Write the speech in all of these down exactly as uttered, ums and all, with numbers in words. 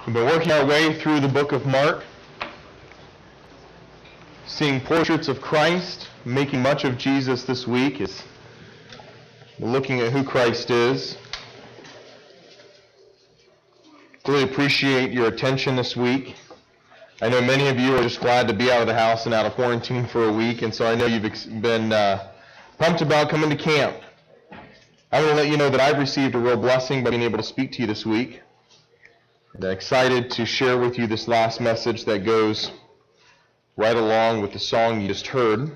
We've been working our way through the book of Mark, seeing portraits of Christ, making much of Jesus this week is looking at who Christ is. Really appreciate your attention this week. I know many of you are just glad to be out of the house and out of quarantine for a week, and so I know you've ex- been uh, pumped about coming to camp. I want to let you know that I've received a real blessing by being able to speak to you this week. I'm excited to share with you this last message that goes right along with the song you just heard.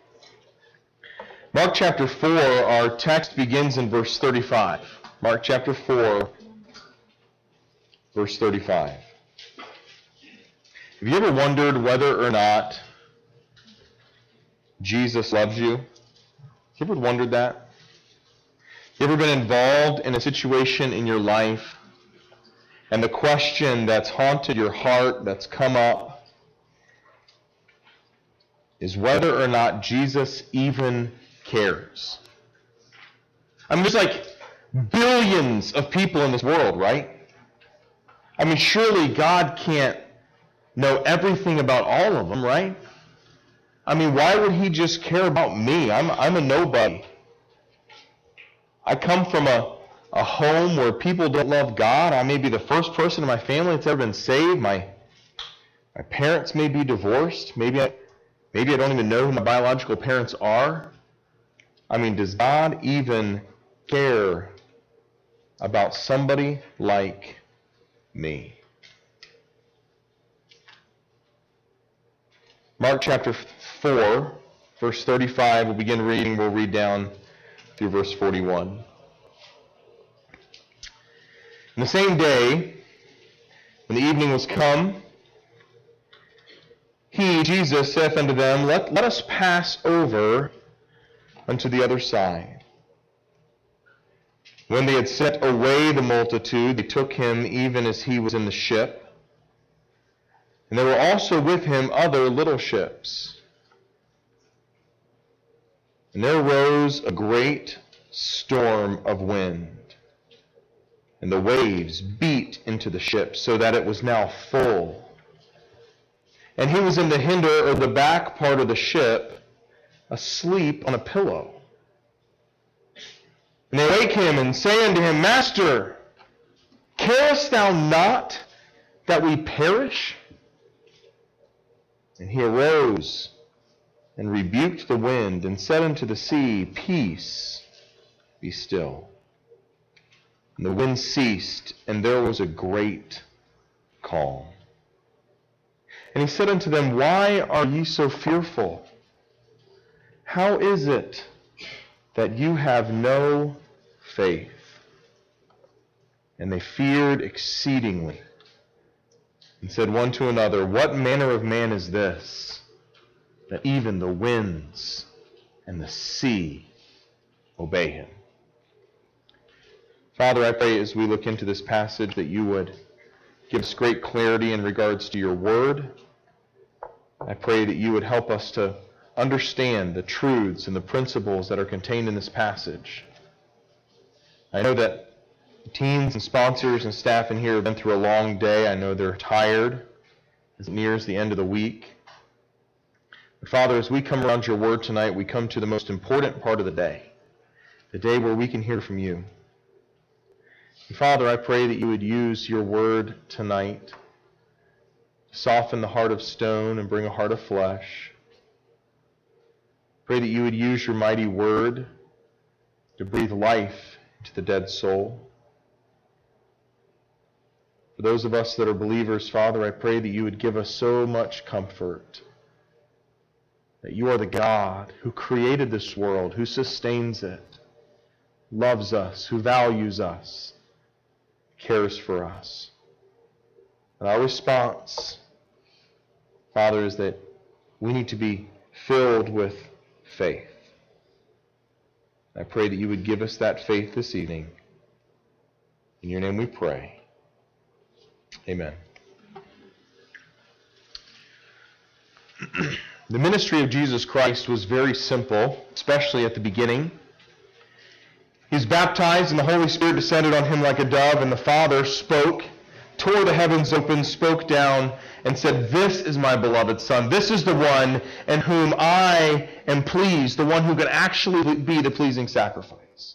Mark chapter four, our text begins in verse thirty-five. Mark chapter four, verse thirty-five. Have you ever wondered whether or not Jesus loves you? Have you ever wondered that? You ever been involved in a situation in your life, and the question that's haunted your heart, that's come up, is whether or not Jesus even cares? I mean, there's like billions of people in this world, right? I mean, surely God can't know everything about all of them, right? I mean, why would he just care about me? I'm I'm a nobody. I come from a, a home where people don't love God. I may be the first person in my family that's ever been saved. My my parents may be divorced. Maybe I, maybe I don't even know who my biological parents are. I mean, does God even care about somebody like me? Mark chapter four, verse thirty-five, we'll begin reading. We'll read down through verse forty-one. In the same day, when the evening was come, he, Jesus, saith unto them, Let, let us pass over unto the other side. When they had sent away the multitude, they took him even as he was in the ship. And there were also with him other little ships. And there arose a great storm of wind, and the waves beat into the ship, so that it was now full. And he was in the hinder or the back part of the ship, asleep on a pillow. And they wake him and say unto him, Master, carest thou not that we perish? And he arose and rebuked the wind, and said unto the sea, Peace, be still. And the wind ceased, and there was a great calm. And he said unto them, Why are ye so fearful? How is it that you have no faith? And they feared exceedingly, and said one to another, What manner of man is this, that even the winds and the sea obey him? Father, I pray as we look into this passage that you would give us great clarity in regards to your word. I pray that you would help us to understand the truths and the principles that are contained in this passage. I know that teens and sponsors and staff in here have been through a long day. I know they're tired as it nears the end of the week. But Father, as we come around your word tonight, we come to the most important part of the day, the day where we can hear from you. And Father, I pray that you would use your word tonight to soften the heart of stone and bring a heart of flesh. Pray that you would use your mighty word to breathe life into the dead soul. For those of us that are believers, Father, I pray that you would give us so much comfort that you are the God who created this world, who sustains it, loves us, who values us, cares for us. And our response, Father, is that we need to be filled with faith. I pray that you would give us that faith this evening. In your name we pray. Amen. The ministry of Jesus Christ was very simple, especially at the beginning. He was baptized, and the Holy Spirit descended on him like a dove, and the Father spoke tore the heavens open, spoke down, and said, "This is my beloved Son. This is the one in whom I am pleased, the one who can actually be the pleasing sacrifice."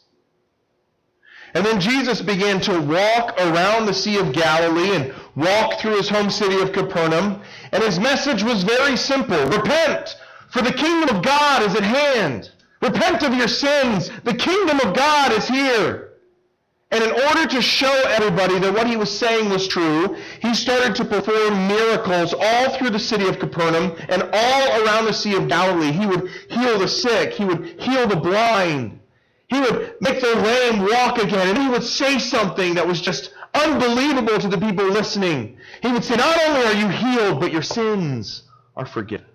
And then Jesus began to walk around the Sea of Galilee and walk through his home city of Capernaum, and his message was very simple. Repent, for the kingdom of God is at hand. Repent of your sins. The kingdom of God is here. And in order to show everybody that what he was saying was true, he started to perform miracles all through the city of Capernaum and all around the Sea of Galilee. He would heal the sick. He would heal the blind. He would make the lame walk again. And he would say something that was just unbelievable to the people listening. He would say, "Not only are you healed, but your sins are forgiven."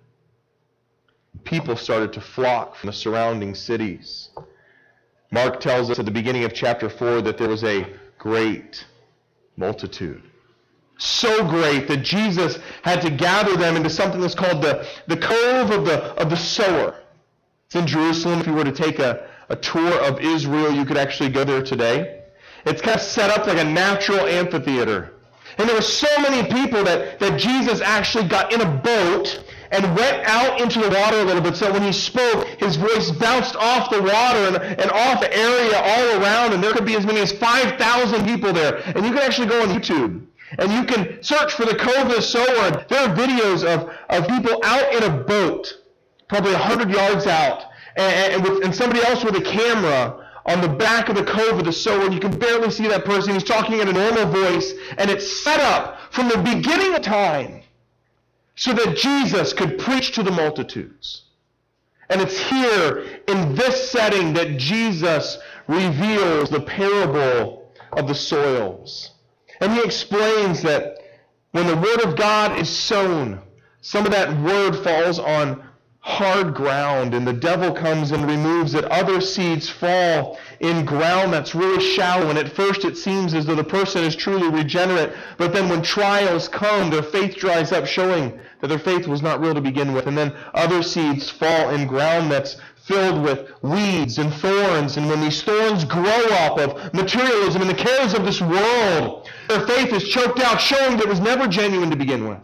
People started to flock from the surrounding cities. Mark tells us at the beginning of chapter four that there was a great multitude. So great that Jesus had to gather them into something that's called the, the Cove of the, of the Sower. It's in Jerusalem. If you were to take a, a tour of Israel, you could actually go there today. It's kind of set up like a natural amphitheater. And there were so many people that, that Jesus actually got in a boat and went out into the water a little bit, so when he spoke, his voice bounced off the water and, and off the area all around, and there could be as many as five thousand people there. And you can actually go on YouTube, and you can search for the Cove of the Sower. There are videos of, of people out in a boat, probably one hundred yards out, and, and, with, and somebody else with a camera on the back of the Cove of the Sower, and you can barely see that person. He's talking in a normal voice, and it's set up from the beginning of time so that Jesus could preach to the multitudes. And it's here in this setting that Jesus reveals the parable of the soils. And he explains that when the word of God is sown, some of that word falls on hard ground, and the devil comes and removes it. Other seeds fall in ground that's really shallow, and at first it seems as though the person is truly regenerate, but then when trials come, their faith dries up, showing that their faith was not real to begin with. And then other seeds fall in ground that's filled with weeds and thorns, and when these thorns grow up of materialism and the cares of this world, their faith is choked out, showing that it was never genuine to begin with.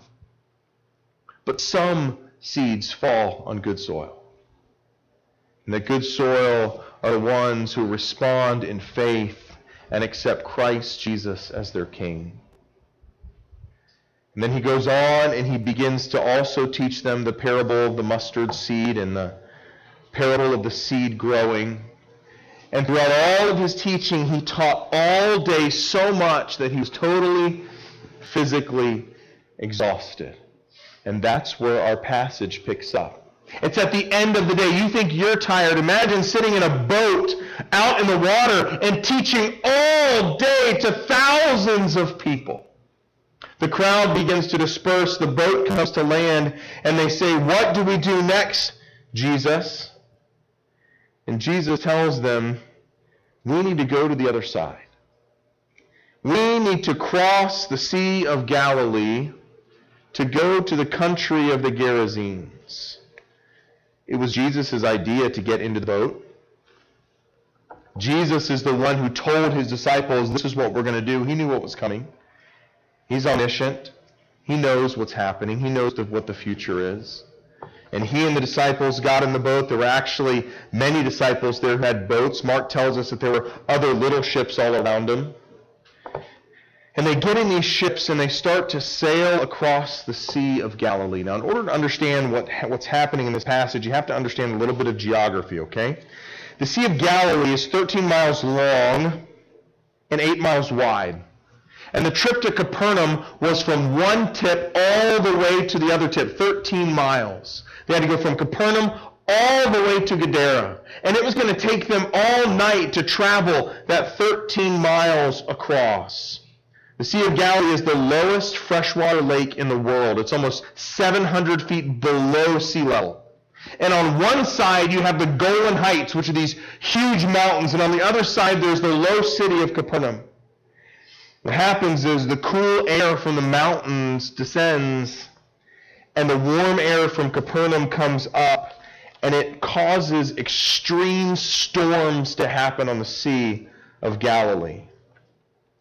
But some seeds fall on good soil. And the good soil are the ones who respond in faith and accept Christ Jesus as their King. And then he goes on and he begins to also teach them the parable of the mustard seed and the parable of the seed growing. And throughout all of his teaching, he taught all day so much that he was totally physically exhausted. And that's where our passage picks up. It's at the end of the day. You think you're tired. Imagine sitting in a boat out in the water and teaching all day to thousands of people. The crowd begins to disperse. The boat comes to land, and they say, "What do we do next, Jesus?" And Jesus tells them, we need to go to the other side. We need to cross the Sea of Galilee to go to the country of the Gerasenes. It was Jesus' idea to get into the boat. Jesus is the one who told his disciples, this is what we're going to do. He knew what was coming. He's omniscient. He knows what's happening. He knows what the future is. And he and the disciples got in the boat. There were actually many disciples there who had boats. Mark tells us that there were other little ships all around them. And they get in these ships and they start to sail across the Sea of Galilee. Now, in order to understand what, what's happening in this passage, you have to understand a little bit of geography, okay? The Sea of Galilee is thirteen miles long and eight miles wide. And the trip to Capernaum was from one tip all the way to the other tip, thirteen miles. They had to go from Capernaum all the way to Gadara. And it was going to take them all night to travel that thirteen miles across. The Sea of Galilee is the lowest freshwater lake in the world. It's almost seven hundred feet below sea level. And on one side you have the Golan Heights, which are these huge mountains, and on the other side there's the low city of Capernaum. What happens is the cool air from the mountains descends, and the warm air from Capernaum comes up, and it causes extreme storms to happen on the Sea of Galilee.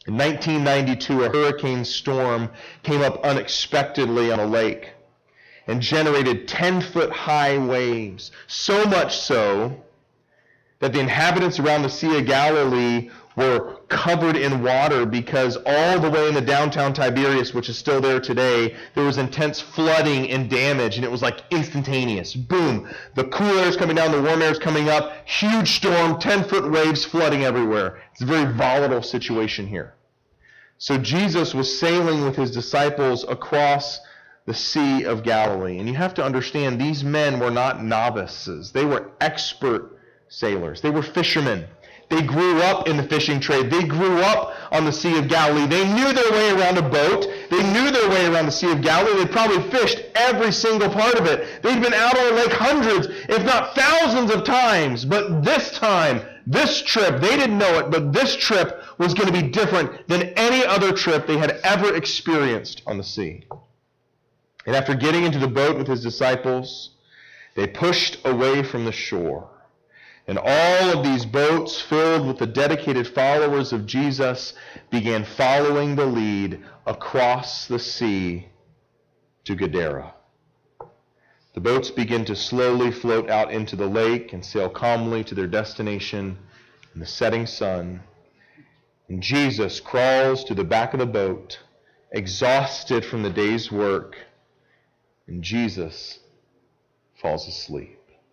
In nineteen ninety-two, a hurricane storm came up unexpectedly on a lake and generated ten-foot high waves, so much so that the inhabitants around the Sea of Galilee were covered in water because all the way in the downtown Tiberias, which is still there today, there was intense flooding and damage, and it was like instantaneous. Boom. The cool air is coming down, the warm air is coming up, huge storm, ten-foot waves flooding everywhere. It's a very volatile situation here. So Jesus was sailing with his disciples across the Sea of Galilee. And you have to understand, these men were not novices. They were expert sailors. They were fishermen. They grew up in the fishing trade. They grew up on the Sea of Galilee. They knew their way around a boat. They knew their way around the Sea of Galilee. They probably fished every single part of it. They'd been out on the lake hundreds, if not thousands of times. But this time, this trip, they didn't know it, but this trip was going to be different than any other trip they had ever experienced on the sea. And after getting into the boat with his disciples, they pushed away from the shore. And all of these boats filled with the dedicated followers of Jesus began following the lead across the sea to Gadara. The boats begin to slowly float out into the lake and sail calmly to their destination in the setting sun. And Jesus crawls to the back of the boat, exhausted from the day's work, and Jesus falls asleep.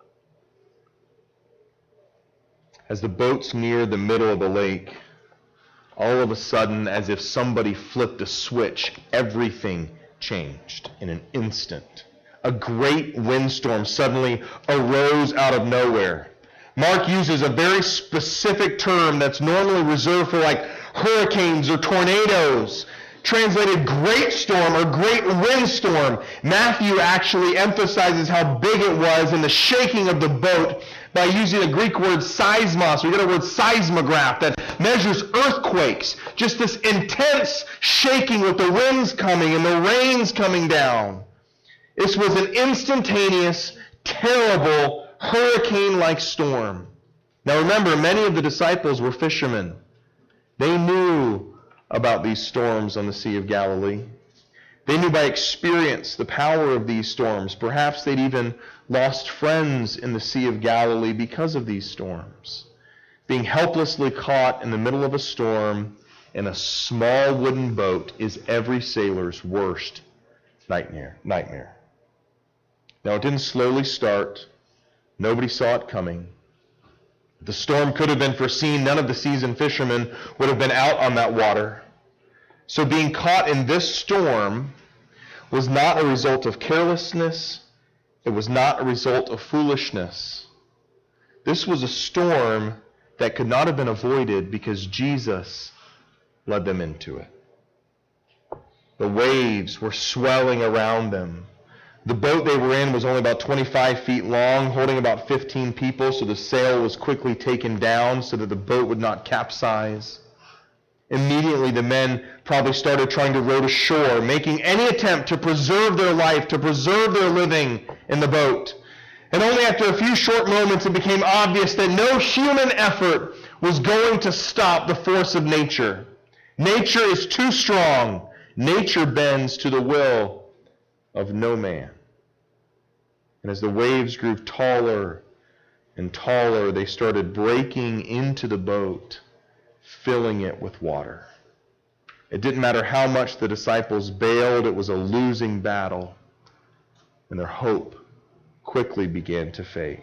As the boats near the middle of the lake, all of a sudden, as if somebody flipped a switch, everything changed in an instant. A great windstorm suddenly arose out of nowhere. Mark uses a very specific term that's normally reserved for like hurricanes or tornadoes, translated great storm or great windstorm. Matthew actually emphasizes how big it was in the shaking of the boat by using the Greek word seismos. We get a word seismograph that measures earthquakes. Just this intense shaking with the winds coming and the rains coming down. This was an instantaneous, terrible, hurricane-like storm. Now remember, many of the disciples were fishermen. They knew about these storms on the Sea of Galilee. They knew by experience the power of these storms. Perhaps they'd even lost friends in the Sea of Galilee because of these storms. Being helplessly caught in the middle of a storm in a small wooden boat is every sailor's worst nightmare. nightmare. Now, it didn't slowly start. Nobody saw it coming. If the storm could have been foreseen, none of the seasoned fishermen would have been out on that water. So being caught in this storm was not a result of carelessness. It was not a result of foolishness. This was a storm that could not have been avoided because Jesus led them into it. The waves were swelling around them. The boat they were in was only about twenty-five feet long, holding about fifteen people, so the sail was quickly taken down so that the boat would not capsize. Immediately, the men probably started trying to row to shore, making any attempt to preserve their life, to preserve their living in the boat. And only after a few short moments, it became obvious that no human effort was going to stop the force of nature. Nature is too strong. Nature bends to the will of no man. And as the waves grew taller and taller, they started breaking into the boat, filling it with water. It didn't matter how much the disciples bailed, it was a losing battle, and their hope quickly began to fade.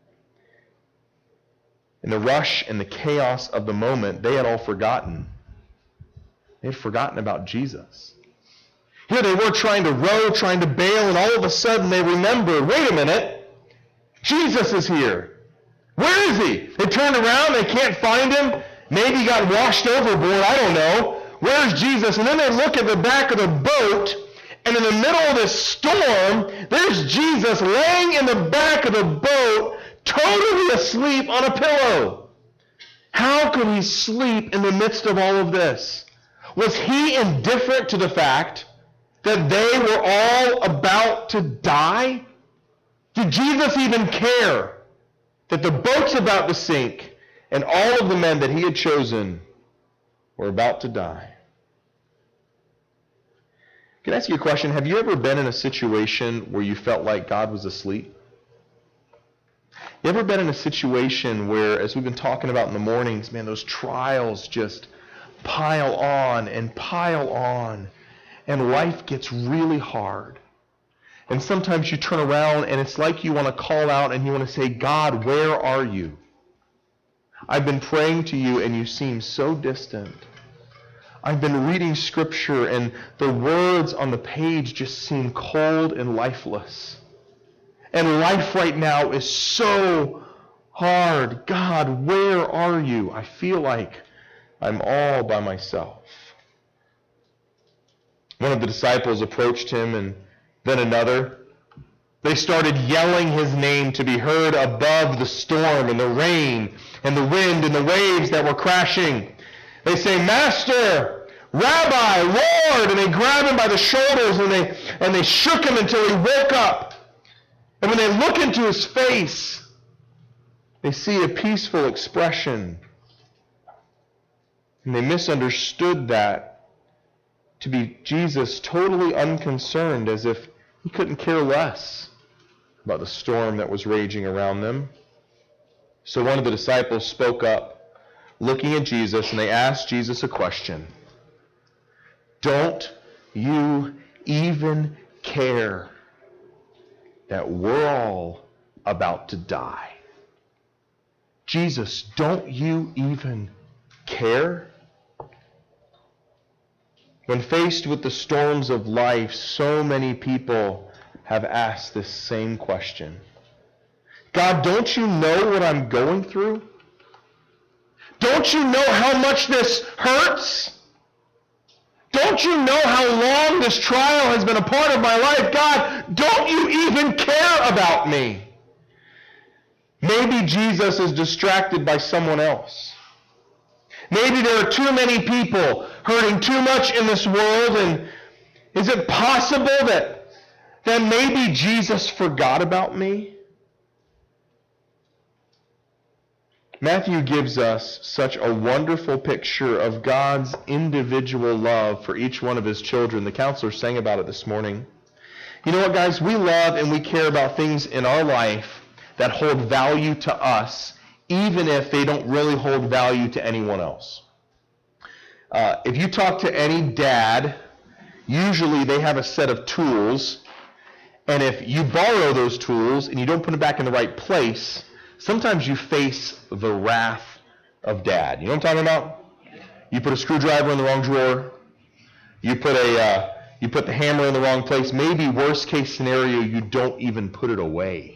In the rush and the chaos of the moment, they had all forgotten. They had forgotten about Jesus. Here they were trying to row, trying to bail, and all of a sudden they remembered, wait a minute, Jesus is here. Where is he? They turned around, they can't find him. Maybe he got washed overboard, I don't know. Where's Jesus? And then they look at the back of the boat, and in the middle of this storm, there's Jesus laying in the back of the boat, totally asleep on a pillow. How could he sleep in the midst of all of this? Was he indifferent to the fact that they were all about to die? Did Jesus even care that the boat's about to sink and all of the men that he had chosen or about to die. Can I ask you a question? Have you ever been in a situation where you felt like God was asleep? You ever been in a situation where, as we've been talking about in the mornings, man, those trials just pile on and pile on, and life gets really hard. And sometimes you turn around and it's like you want to call out and you want to say, God, where are you? I've been praying to you and you seem so distant. I've been reading Scripture and the words on the page just seem cold and lifeless. And life right now is so hard. God, where are you? I feel like I'm all by myself. One of the disciples approached him and then another. They started yelling his name to be heard above the storm and the rain and the wind and the waves that were crashing. They say, Master, Rabbi, Lord, and they grabbed him by the shoulders and they, and they shook him until he woke up. And when they look into his face, they see a peaceful expression. And they misunderstood that to be Jesus totally unconcerned, as if he couldn't care less about the storm that was raging around them. So one of the disciples spoke up, looking at Jesus, and they asked Jesus a question. Don't you even care that we're all about to die? Jesus, don't you even care? When faced with the storms of life, so many people have asked this same question. God, don't you know what I'm going through? Don't you know how much this hurts? Don't you know how long this trial has been a part of my life? God, don't you even care about me? Maybe Jesus is distracted by someone else. Maybe there are too many people hurting too much in this world, and is it possible that, that maybe Jesus forgot about me? Matthew gives us such a wonderful picture of God's individual love for each one of his children. The counselor sang about it this morning. You know what, guys? We love and we care about things in our life that hold value to us, even if they don't really hold value to anyone else. Uh, if you talk to any dad, usually they have a set of tools, and if you borrow those tools and you don't put them back in the right place, sometimes you face the wrath of dad. You know what I'm talking about? You put a screwdriver in the wrong drawer. You put a uh, you put the hammer in the wrong place. Maybe worst case scenario, you don't even put it away.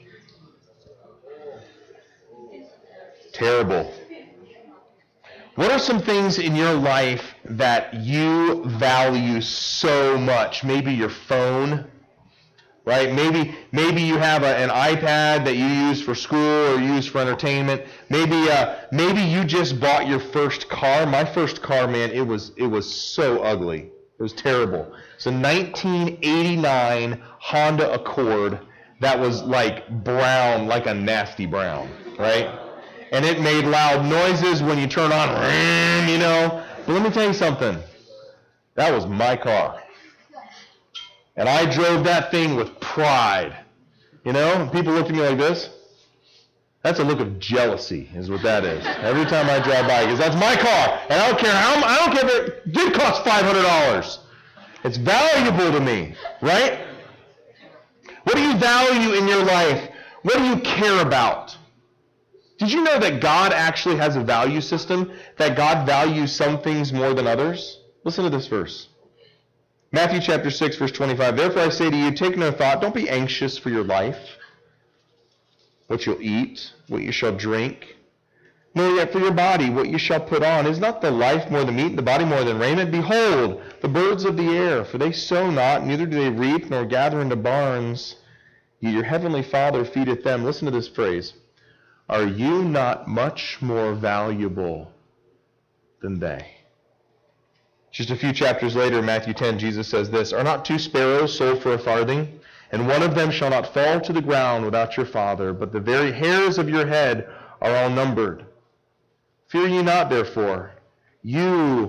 Terrible. What are some things in your life that you value so much? Maybe your phone. Right? Maybe maybe you have a, an iPad that you use for school or use for entertainment. Maybe uh, maybe you just bought your first car. My first car, man, it was it was so ugly. It was terrible. It's a nineteen eighty-nine Honda Accord that was like brown, like a nasty brown, right? And it made loud noises when you turn on, you know. But let me tell you something. That was my car. And I drove that thing with pride. You know, people looked at me like this. That's a look of jealousy, is what that is. Every time I drive by, because that's my car. And I don't care how, I don't care if it did cost five hundred dollars. It's valuable to me, right? What do you value in your life? What do you care about? Did you know that God actually has a value system? That God values some things more than others? Listen to this verse. Matthew chapter six, verse twenty-five. Therefore I say to you, take no thought, don't be anxious for your life, what you'll eat, what you shall drink, nor yet for your body, what you shall put on. Is not the life more than meat, the body more than raiment? Behold, the birds of the air, for they sow not, neither do they reap, nor gather into barns, yet your heavenly Father feedeth them. Listen to this phrase. Are you not much more valuable than they? Just a few chapters later, in Matthew ten, Jesus says this, are not two sparrows sold for a farthing? And one of them shall not fall to the ground without your Father, but the very hairs of your head are all numbered. Fear ye not, therefore. You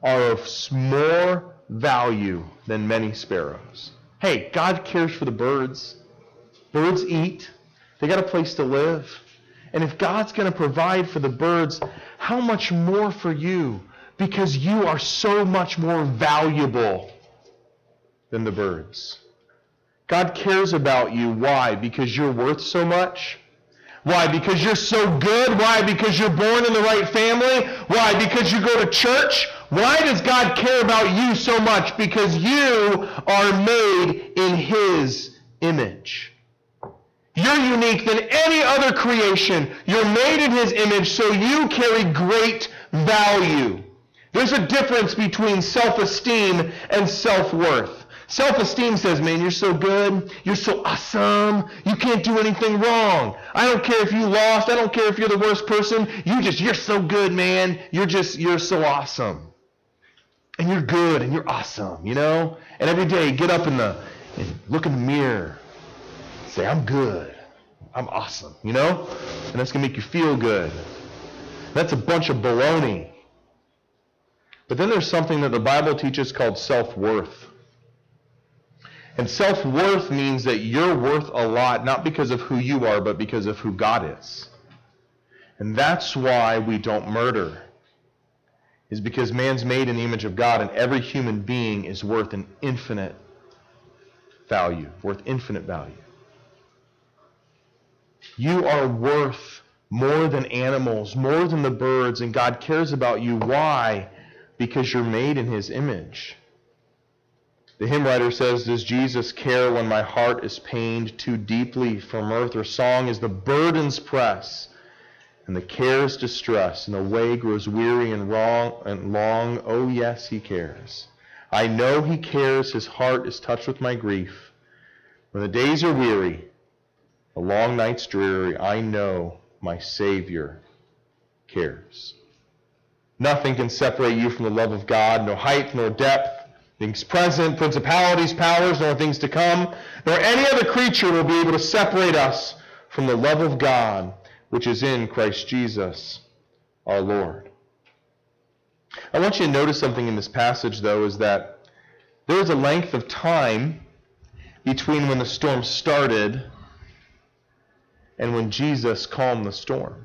are of more value than many sparrows. Hey, God cares for the birds. Birds eat. They got a place to live. And if God's going to provide for the birds, how much more for you? Because you are so much more valuable than the birds. God cares about you. Why? Because you're worth so much? Why? Because you're so good? Why? Because you're born in the right family? Why? Because you go to church? Why does God care about you so much? Because you are made in His image. You're unique than any other creation. You're made in His image, so you carry great value. There's a difference between self-esteem and self-worth. Self-esteem says, man, you're so good. You're so awesome. You can't do anything wrong. I don't care if you lost. I don't care if you're the worst person. You just, you're so good, man. You're just, you're so awesome. And you're good and you're awesome, you know? And every day, get up in the, and look in the mirror. Say, I'm good. I'm awesome, you know? And that's going to make you feel good. That's a bunch of baloney. But then there's something that the Bible teaches called self-worth. And self-worth means that you're worth a lot, not because of who you are, but because of who God is. And that's why we don't murder. Is because man's made in the image of God, and every human being is worth an infinite value, worth infinite value. You are worth more than animals, more than the birds, and God cares about you. Why? Because you're made in His image. The hymn writer says, does Jesus care when my heart is pained too deeply for mirth or song as the burdens press and the cares distress and the way grows weary and wrong and long? Oh yes, He cares. I know He cares. His heart is touched with my grief. When the days are weary, the long nights dreary, I know my Savior cares. Nothing can separate you from the love of God, no height nor depth, things present, principalities, powers, nor things to come, nor any other creature will be able to separate us from the love of God, which is in Christ Jesus, our Lord. I want you to notice something in this passage, though, is that there is a length of time between when the storm started and when Jesus calmed the storm.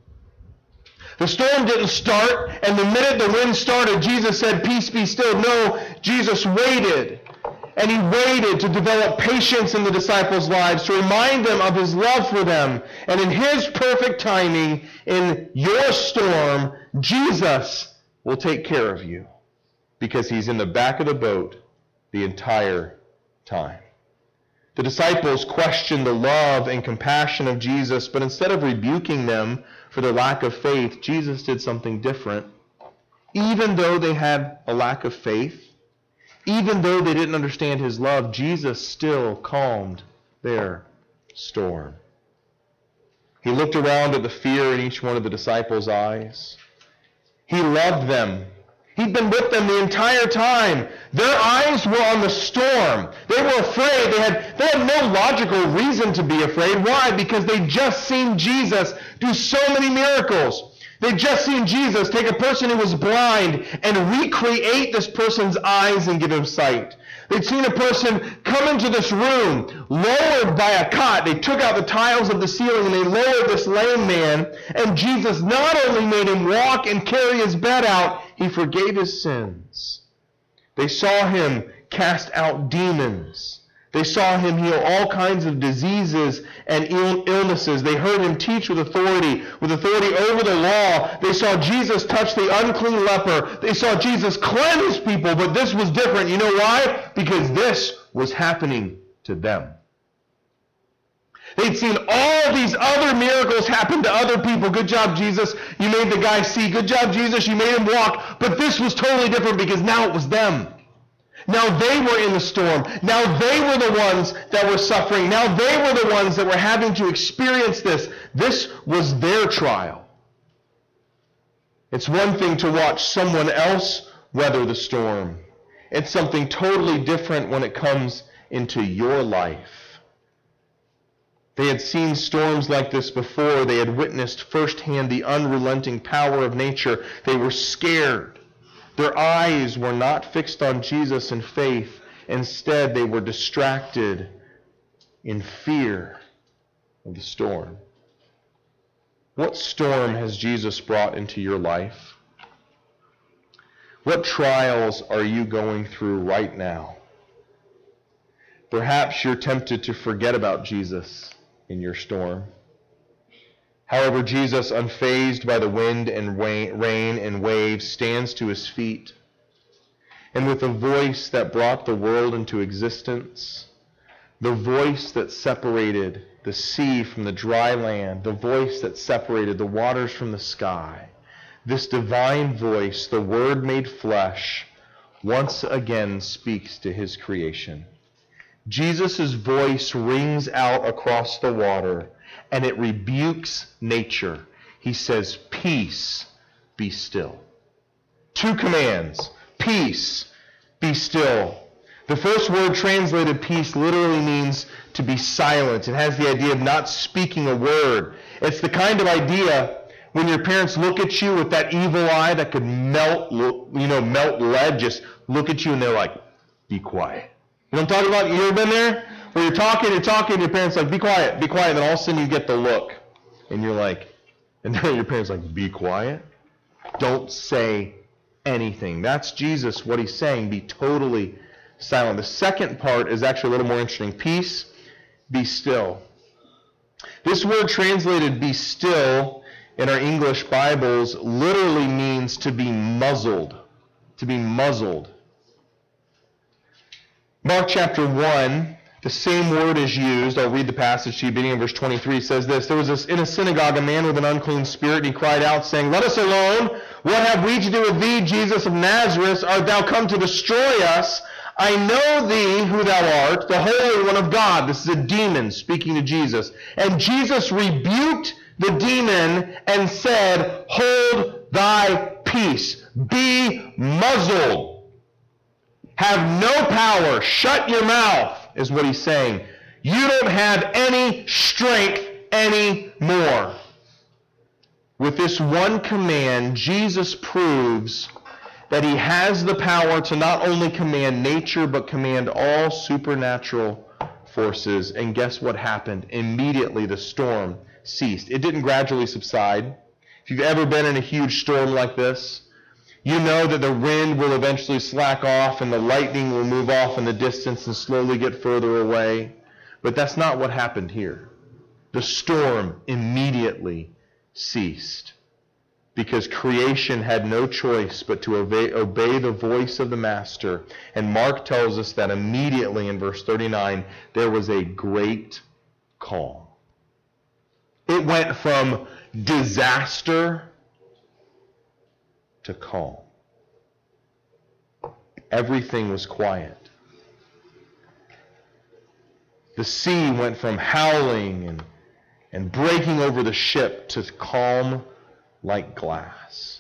The storm didn't start, and the minute the wind started, Jesus said, peace be still. No, Jesus waited. And He waited to develop patience in the disciples' lives, to remind them of His love for them. And in His perfect timing, in your storm, Jesus will take care of you, because He's in the back of the boat the entire time. The disciples questioned the love and compassion of Jesus, but instead of rebuking them for their lack of faith, Jesus did something different. Even though they had a lack of faith, even though they didn't understand His love, Jesus still calmed their storm. He looked around at the fear in each one of the disciples' eyes. He loved them. He'd been with them the entire time. Their eyes were on the storm. They were afraid. They had, they had no logical reason to be afraid. Why? Because they'd just seen Jesus do so many miracles. They'd just seen Jesus take a person who was blind and recreate this person's eyes and give him sight. They'd seen a person come into this room, lowered by a cot. They took out the tiles of the ceiling and they lowered this lame man. And Jesus not only made him walk and carry his bed out, He forgave his sins. They saw Him cast out demons. They saw Him heal all kinds of diseases and Ill- illnesses. They heard Him teach with authority, with authority over the law. They saw Jesus touch the unclean leper. They saw Jesus cleanse people, but this was different. You know why? Because this was happening to them. They'd seen all these other miracles happen to other people. Good job, Jesus. You made the guy see. Good job, Jesus. You made him walk. But this was totally different because now it was them. Now they were in the storm. Now they were the ones that were suffering. Now they were the ones that were having to experience this. This was their trial. It's one thing to watch someone else weather the storm. It's something totally different when it comes into your life. They had seen storms like this before. They had witnessed firsthand the unrelenting power of nature. They were scared. Their eyes were not fixed on Jesus in faith. Instead, they were distracted in fear of the storm. What storm has Jesus brought into your life? What trials are you going through right now? Perhaps you're tempted to forget about Jesus in your storm. However, Jesus, unfazed by the wind and rain and waves, stands to his feet. And with a voice that brought the world into existence, the voice that separated the sea from the dry land, the voice that separated the waters from the sky, this divine voice, the Word made flesh, once again speaks to his creation. Jesus' voice rings out across the water, and it rebukes nature. He says, "Peace, be still." Two commands. Peace, be still. The first word translated peace literally means to be silent. It has the idea of not speaking a word. It's the kind of idea when your parents look at you with that evil eye that could melt, you know, melt lead, just look at you and they're like, "Be quiet." You know what I'm talking about? You ever been there? Where you're talking, you're talking, and your parents are like, "Be quiet, be quiet," and then all of a sudden you get the look. And you're like, and then your parents are like, "Be quiet. Don't say anything." That's Jesus, what he's saying, be totally silent. The second part is actually a little more interesting. Peace, be still. This word translated "be still" in our English Bibles literally means to be muzzled. To be muzzled. Mark chapter one, the same word is used. I'll read the passage to you, beginning in verse twenty-three. It says this: "There was this, in a synagogue a man with an unclean spirit, and he cried out, saying, 'Let us alone. What have we to do with thee, Jesus of Nazareth? Art thou come to destroy us? I know thee who thou art, the Holy One of God.'" This is a demon speaking to Jesus. "And Jesus rebuked the demon and said, 'Hold thy peace. Be muzzled. Have no power. Shut your mouth,'" is what he's saying. You don't have any strength anymore. With this one command, Jesus proves that he has the power to not only command nature, but command all supernatural forces. And guess what happened? Immediately the storm ceased. It didn't gradually subside. If you've ever been in a huge storm like this, you know that the wind will eventually slack off and the lightning will move off in the distance and slowly get further away. But that's not what happened here. The storm immediately ceased because creation had no choice but to obey, obey the voice of the Master. And Mark tells us that immediately in verse thirty-nine, there was a great calm. It went from disaster to calm. Everything was quiet. The sea went from howling and, and breaking over the ship to calm like glass.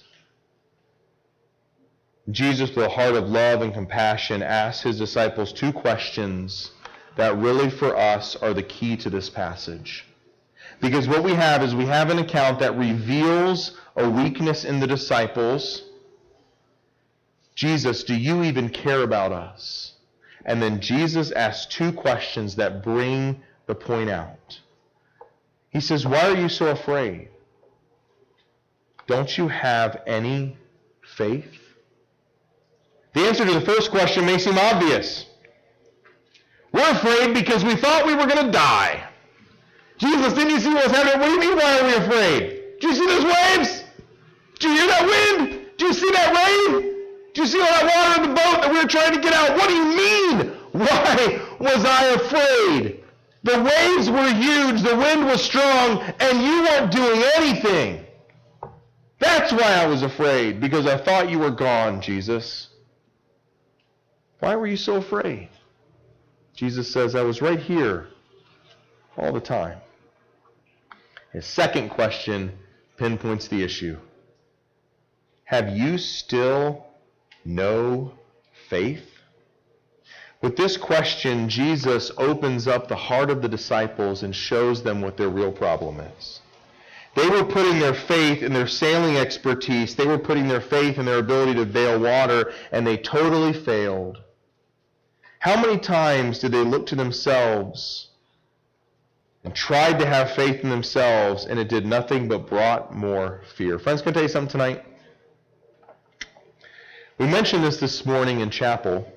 Jesus, with a heart of love and compassion, asked his disciples two questions that really for us are the key to this passage. Because what we have is we have an account that reveals a weakness in the disciples. Jesus, do you even care about us? And then Jesus asks two questions that bring the point out. He says, why are you so afraid? Don't you have any faith? The answer to the first question may seem obvious. We're afraid because we thought we were going to die. Jesus, didn't you see what was happening? What do you mean, why are we afraid? Do you see those waves? Do you hear that wind? Do you see that rain? Do you see all that water in the boat that we were trying to get out? What do you mean? Why was I afraid? The waves were huge, the wind was strong, and you weren't doing anything. That's why I was afraid, because I thought you were gone, Jesus. Why were you so afraid? Jesus says, I was right here all the time. His second question pinpoints the issue. Have you still no faith? With this question, Jesus opens up the heart of the disciples and shows them what their real problem is. They were putting their faith in their sailing expertise. They were putting their faith in their ability to bail water, and they totally failed. How many times did they look to themselves and tried to have faith in themselves, and it did nothing but brought more fear? Friends, can I tell you something tonight? We mentioned this this morning in chapel,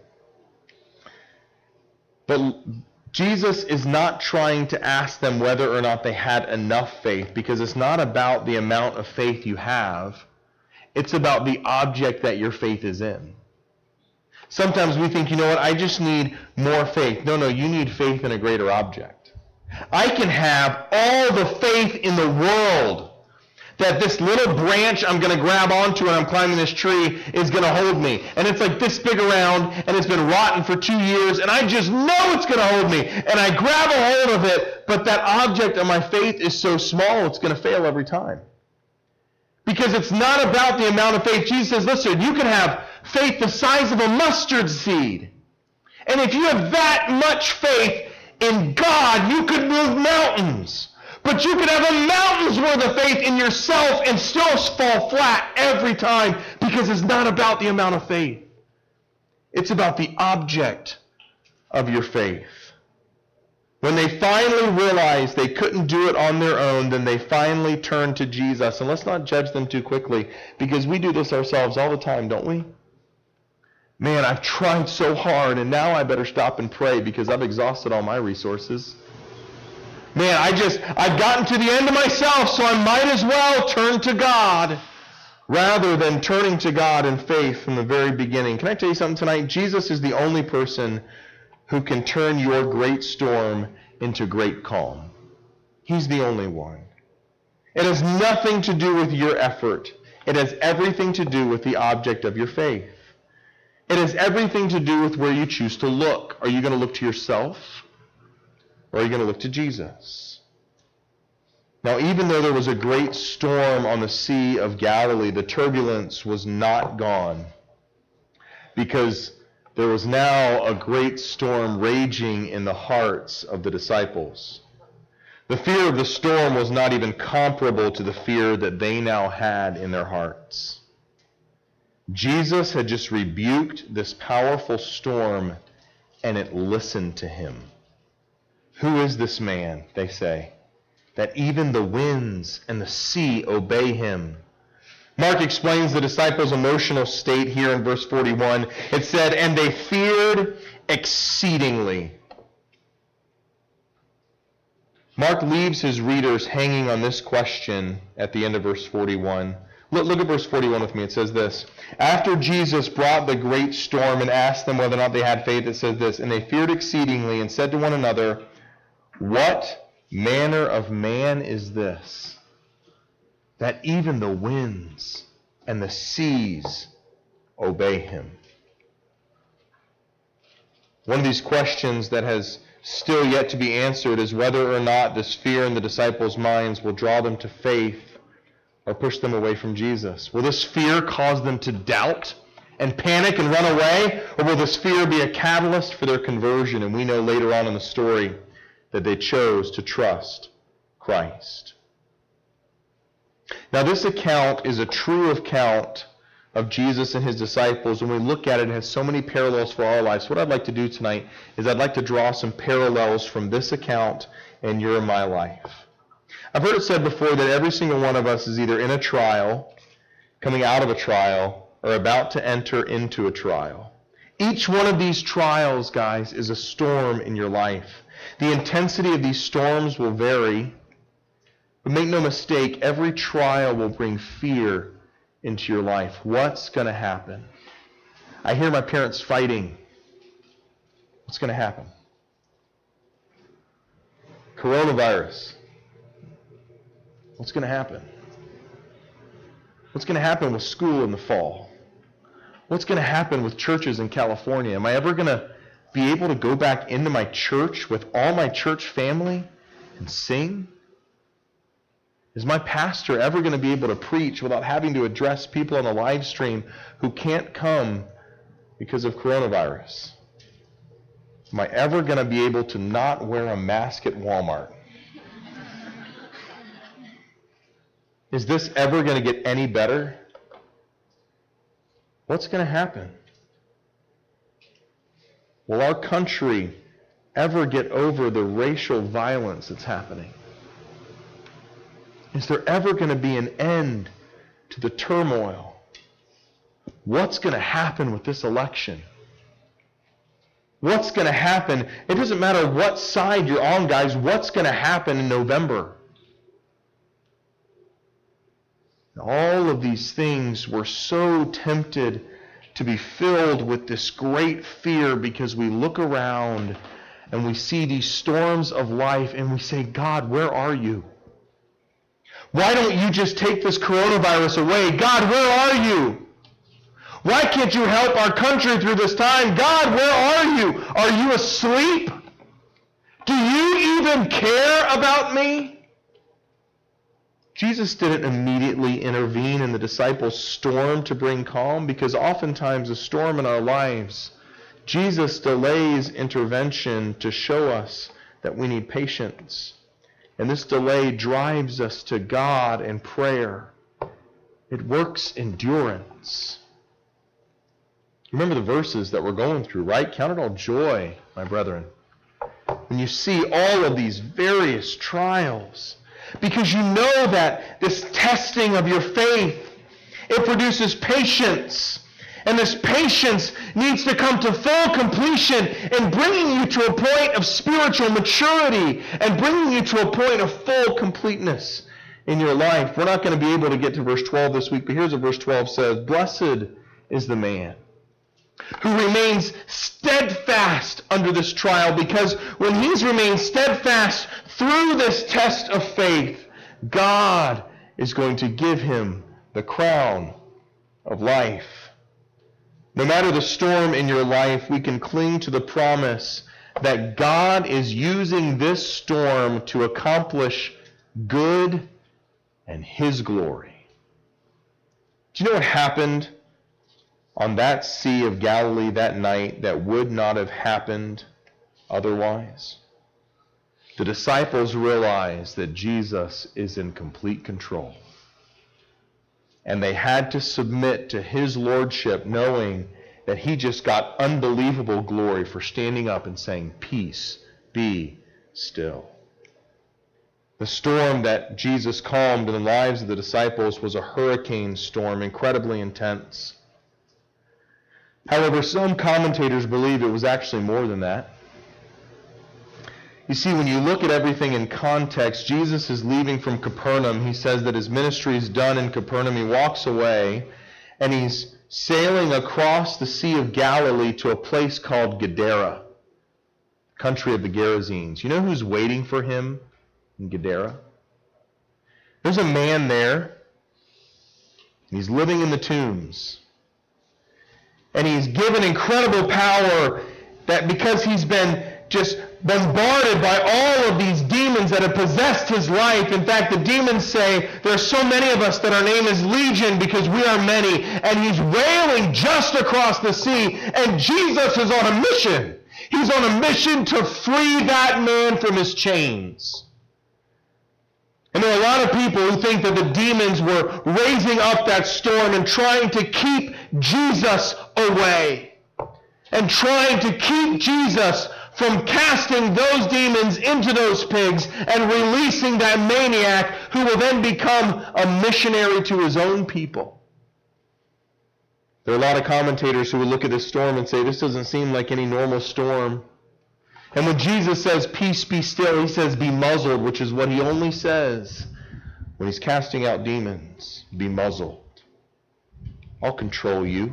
but Jesus is not trying to ask them whether or not they had enough faith, because it's not about the amount of faith you have. It's about the object that your faith is in. Sometimes we think, you know what, I just need more faith. No, no, you need faith in a greater object. I can have all the faith in the world that this little branch I'm going to grab onto when I'm climbing this tree is going to hold me. And it's like this big around, and it's been rotten for two years, and I just know it's going to hold me. And I grab a hold of it, but that object of my faith is so small, it's going to fail every time. Because it's not about the amount of faith. Jesus says, listen, you can have faith the size of a mustard seed. And if you have that much faith in God, you could move mountains. But you could have a mountain's worth of faith in yourself and still fall flat every time, because it's not about the amount of faith. It's about the object of your faith. When they finally realized they couldn't do it on their own, then they finally turned to Jesus. And let's not judge them too quickly, because we do this ourselves all the time, don't we? Man, I've tried so hard, and now I better stop and pray because I've exhausted all my resources. Man, I just, I've gotten to the end of myself, so I might as well turn to God, rather than turning to God in faith from the very beginning. Can I tell you something tonight? Jesus is the only person who can turn your great storm into great calm. He's the only one. It has nothing to do with your effort. It has everything to do with the object of your faith. It has everything to do with where you choose to look. Are you going to look to yourself? Or are you going to look to Jesus? Now, even though there was a great storm on the Sea of Galilee, the turbulence was not gone, because there was now a great storm raging in the hearts of the disciples. The fear of the storm was not even comparable to the fear that they now had in their hearts. Jesus had just rebuked this powerful storm, and it listened to him. Who is this man, they say, that even the winds and the sea obey him? Mark explains the disciples' emotional state here in verse forty-one. It said, and they feared exceedingly. Mark leaves his readers hanging on this question at the end of verse forty-one. Look, look at verse forty-one with me. It says this. After Jesus brought the great storm and asked them whether or not they had faith, it says this, and they feared exceedingly and said to one another, what manner of man is this, that even the winds and the seas obey him? One of these questions that has still yet to be answered is whether or not this fear in the disciples' minds will draw them to faith or push them away from Jesus. Will this fear cause them to doubt and panic and run away? Or will this fear be a catalyst for their conversion? And we know later on in the story that they chose to trust Christ. Now, this account is a true account of Jesus and his disciples. When we look at it, it has so many parallels for our lives. What I'd like to do tonight is I'd like to draw some parallels from this account and your and my life. I've heard it said before that every single one of us is either in a trial, coming out of a trial, or about to enter into a trial. Each one of these trials, guys, is a storm in your life. The intensity of these storms will vary, but make no mistake, every trial will bring fear into your life. What's going to happen? I hear my parents fighting. What's going to happen? Coronavirus. What's going to happen? What's going to happen with school in the fall? What's going to happen with churches in California? Am I ever going to be able to go back into my church with all my church family and sing? Is my pastor ever going to be able to preach without having to address people on the live stream who can't come because of coronavirus? Am I ever going to be able to not wear a mask at Walmart? Is this ever going to get any better? What's going to happen? Will our country ever get over the racial violence that's happening? Is there ever going to be an end to the turmoil? What's going to happen with this election? What's going to happen? It doesn't matter what side you're on, guys. What's going to happen in November? All of these things, we're so tempted to be filled with this great fear because we look around and we see these storms of life and we say, God, where are you? Why don't you just take this coronavirus away? God, where are you? Why can't you help our country through this time? God, where are you? Are you asleep? Do you even care about me? Jesus didn't immediately intervene in the disciples' storm to bring calm, because oftentimes a storm in our lives, Jesus delays intervention to show us that we need patience. And this delay drives us to God in prayer. It works endurance. Remember the verses that we're going through, right? Count it all joy, my brethren, when you see all of these various trials, because you know that this testing of your faith, it produces patience. And this patience needs to come to full completion in bringing you to a point of spiritual maturity and bringing you to a point of full completeness in your life. We're not going to be able to get to verse twelve this week, but here's what verse twelve says. Blessed is the man who remains steadfast under this trial, because when he's remained steadfast through this test of faith, God is going to give him the crown of life. No matter the storm in your life, we can cling to the promise that God is using this storm to accomplish good and His glory. Do you know what happened on that Sea of Galilee that night that would not have happened otherwise? The disciples realized that Jesus is in complete control. And they had to submit to His lordship, knowing that He just got unbelievable glory for standing up and saying, "Peace, be still." The storm that Jesus calmed in the lives of the disciples was a hurricane storm, incredibly intense. However, some commentators believe it was actually more than that. You see, when you look at everything in context, Jesus is leaving from Capernaum. He says that his ministry is done in Capernaum. He walks away, and he's sailing across the Sea of Galilee to a place called Gadara, country of the Gerasenes. You know who's waiting for him in Gadara? There's a man there, and he's living in the tombs. And he's given incredible power that because he's been just bombarded by all of these demons that have possessed his life. In fact, the demons say, there's so many of us that our name is Legion because we are many. And he's wailing just across the sea. And Jesus is on a mission. He's on a mission to free that man from his chains. And there are a lot of people who think that the demons were raising up that storm and trying to keep Jesus away. And trying to keep Jesus from casting those demons into those pigs and releasing that maniac who will then become a missionary to his own people. There are a lot of commentators who will look at this storm and say, this doesn't seem like any normal storm. And when Jesus says, peace, be still, he says, be muzzled, which is what he only says when he's casting out demons. Be muzzled. I'll control you.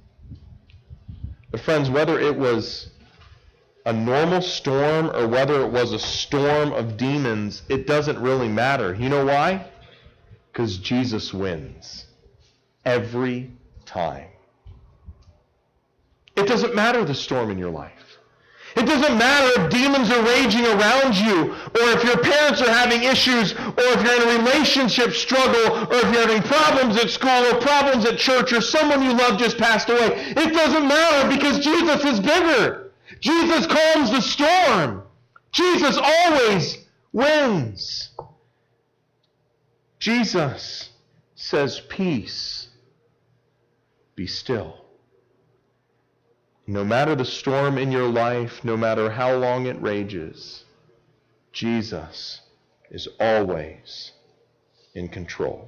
But friends, whether it was a normal storm or whether it was a storm of demons, it doesn't really matter. You know why? Because Jesus wins. Every time. It doesn't matter the storm in your life. It doesn't matter if demons are raging around you, or if your parents are having issues, or if you're in a relationship struggle, or if you're having problems at school, or problems at church, or someone you love just passed away. It doesn't matter because Jesus is bigger. Jesus calms the storm. Jesus always wins. Jesus says, peace, be still. No matter the storm in your life, no matter how long it rages, Jesus is always in control.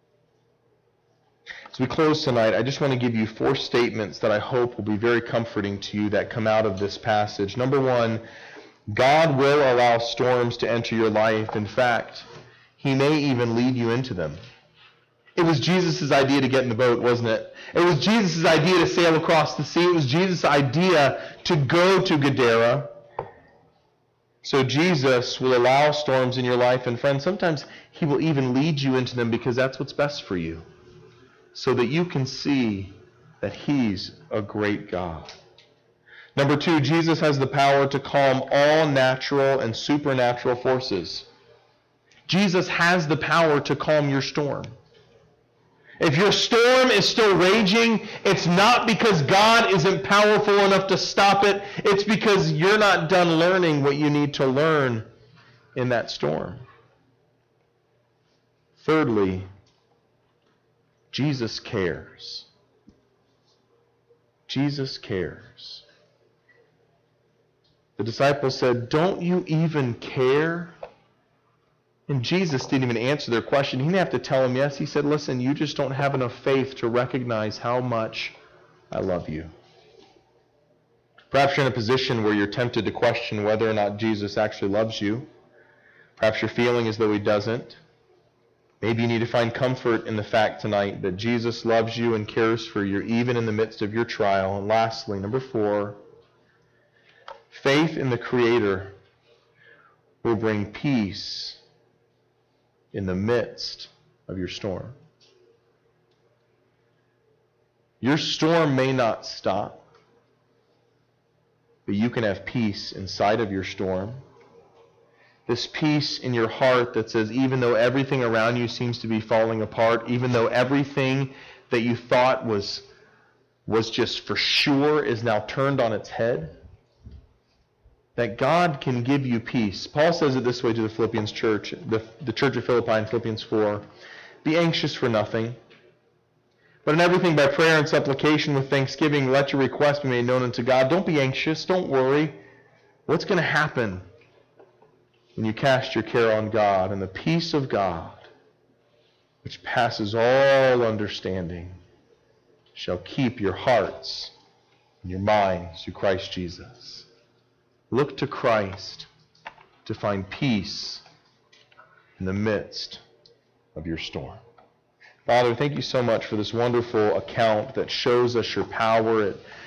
As we close tonight, I just want to give you four statements that I hope will be very comforting to you that come out of this passage. Number one, God will allow storms to enter your life. In fact, He may even lead you into them. It was Jesus' idea to get in the boat, wasn't it? It was Jesus' idea to sail across the sea. It was Jesus' idea to go to Gadara. So Jesus will allow storms in your life. And friends, sometimes He will even lead you into them because that's what's best for you, so that you can see that He's a great God. Number two, Jesus has the power to calm all natural and supernatural forces. Jesus has the power to calm your storm. If your storm is still raging, it's not because God isn't powerful enough to stop it. It's because you're not done learning what you need to learn in that storm. Thirdly, Jesus cares. Jesus cares. The disciples said, "Don't you even care?" And Jesus didn't even answer their question. He didn't have to tell them yes. He said, "Listen, you just don't have enough faith to recognize how much I love you." Perhaps you're in a position where you're tempted to question whether or not Jesus actually loves you. Perhaps you're feeling as though He doesn't. Maybe you need to find comfort in the fact tonight that Jesus loves you and cares for you even in the midst of your trial. And lastly, number four, faith in the Creator will bring peace in the midst of your storm. Your storm may not stop, but you can have peace inside of your storm. This peace in your heart that says, even though everything around you seems to be falling apart, even though everything that you thought was, was just for sure is now turned on its head, that God can give you peace. Paul says it this way to the Philippians church, the, the church of Philippi in Philippians four. Be anxious for nothing, but in everything by prayer and supplication with thanksgiving, let your requests be made known unto God. Don't be anxious. Don't worry. What's going to happen when you cast your care on God? And the peace of God, which passes all understanding, shall keep your hearts and your minds through Christ Jesus. Look to Christ to find peace in the midst of your storm. Father, thank you so much for this wonderful account that shows us your power. It